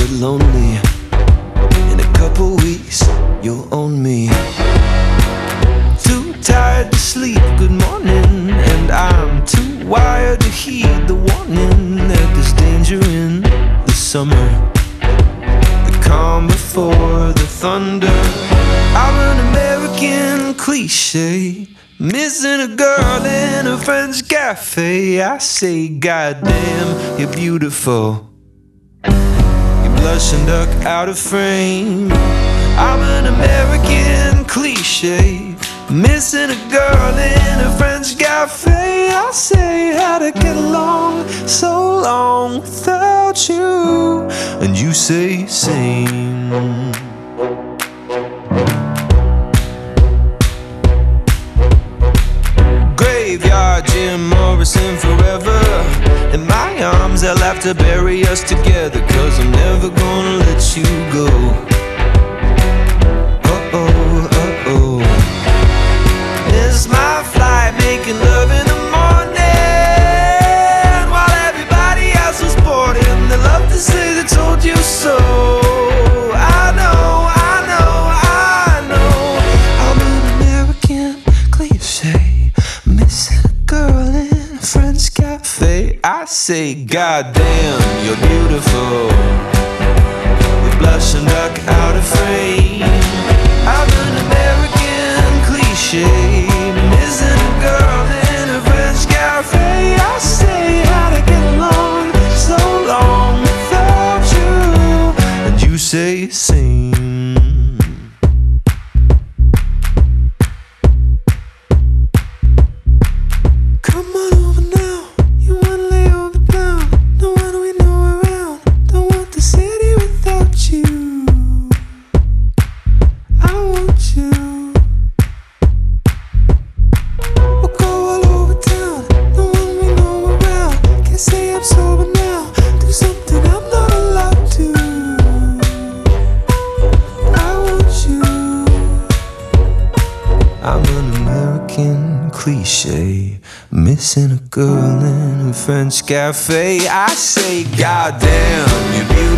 get lonely. In a couple weeks, you'll own me. Too tired to sleep, good morning. And I'm too wired to heed the warning that there's danger in the summer, the calm before the thunder. I'm an American cliche, missing a girl in a French cafe. I say, goddamn, you're beautiful. You blush and duck out of frame. I'm an American cliche, missing a girl in a French cafe. I say, how'd I get along so long without you? And you say, same. Graveyard Jim Morrison forever. In my arms they'll have to bury us together, 'cause I'm never gonna let you go. Miss my flight, making love in the morning, while everybody else was boarding. They love to say they told you so. I know, I know, I know. I'm an American cliche, missing a girl in a French cafe. I say, goddamn, you're beautiful. We blush and duck out of frame. I'm an American cliche, missing a girl in a French cafe. I say, how'd I get along so long without you? And you say, same. Come on over now, you wanna lay over down. No one we know around, don't want the city without you. I want you. We'll go all over town, no one we know around. Can't say I'm sober now, do something I'm not allowed to. I want you. I'm an American cliche, missing a girl in a French cafe. I say, goddamn, you're beautiful.